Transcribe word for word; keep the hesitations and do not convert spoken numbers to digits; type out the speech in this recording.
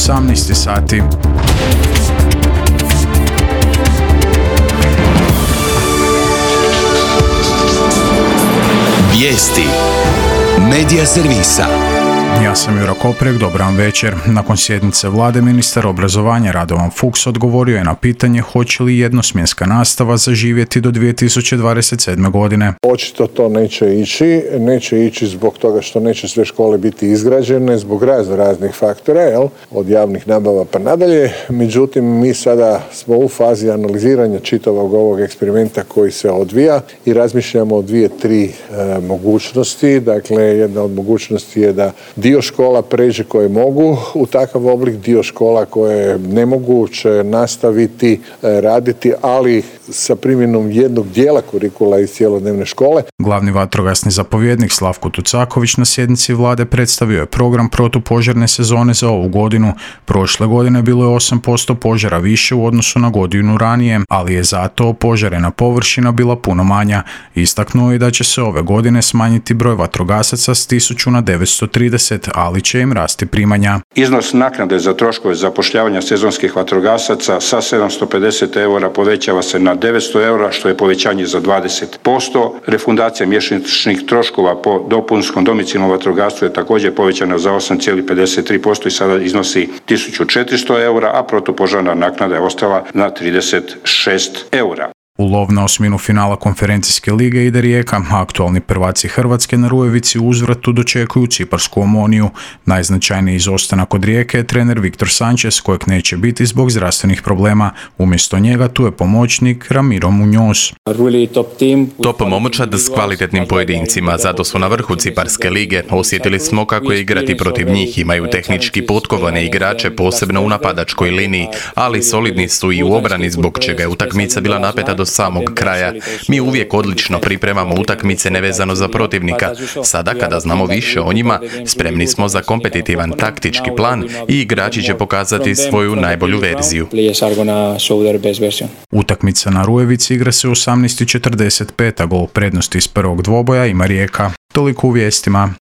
osamnaest sati. Vijesti Medija servisa. Ja sam Juro Koprek, dobar vam večer. Nakon sjednice vlade ministar obrazovanja Radovan Fuchs odgovorio je na pitanje hoće li jednosmjenska nastava zaživjeti do dvije tisuće dvadeset sedme. godine. Očito to neće ići, neće ići zbog toga što neće sve škole biti izgrađene, zbog razno raznih faktora, jel? Od javnih nabava pa nadalje. Međutim, mi sada smo u fazi analiziranja čitavog ovog eksperimenta koji se odvija i razmišljamo o dvije, tri e, mogućnosti. Dakle, jedna od mogućnosti je da dio škola pređe koje mogu u takav oblik, dio škola koje ne mogu će nastaviti raditi, ali sa primjenom jednog dijela kurikula iz cjelodnevne škole. Glavni vatrogasni zapovjednik Slavko Tucaković na sjednici vlade predstavio je program protupožarne sezone za ovu godinu. Prošle godine bilo je osam posto požara više u odnosu na godinu ranije, ali je zato opožarena površina bila puno manja. Istaknuo je da će se ove godine smanjiti broj vatrogasaca s tisuću na devetsto trideset, ali će im rasti primanja. Iznos naknade za troškove zapošljavanja sezonskih vatrogasaca sa sedamsto pedeset eura povećava se na devetsto eura, što je povećanje za dvadeset posto. Refundacija mjesečnih troškova po dopunskom domicilnom vatrogastvu je također povećana za osam zarez pedeset tri posto i sada iznosi tisuću četiristo eura, a protupožarna naknada je ostala na trideset šest eura. U lov na osminu finala konferencijske lige ide Rijeka. Aktualni prvaci Hrvatske na Rujevici u uzvratu dočekuju Ciparsku Omoniju. Najznačajniji izostanak od Rijeke je trener Viktor Sanchez, kojeg neće biti zbog zdravstvenih problema. Umjesto njega tu je pomoćnik Ramiro Muñoz. Top momčad s kvalitetnim pojedincima, zato su na vrhu Ciparske lige. Osjetili smo kako je igrati protiv njih, imaju tehnički potkovane igrače, posebno u napadačkoj liniji, ali solidni su i u obrani, zbog čega je utakmica bila napeta do samog kraja. Mi uvijek odlično pripremamo utakmice nevezano za protivnika. Sada kada znamo više o njima, spremni smo za kompetitivan taktički plan i igrači će pokazati svoju najbolju verziju. Utakmica na Rujevici igra se u osamnaest četrdeset pet, a gol prednosti iz prvog dvoboja ima Rijeka. Toliko u vijestima.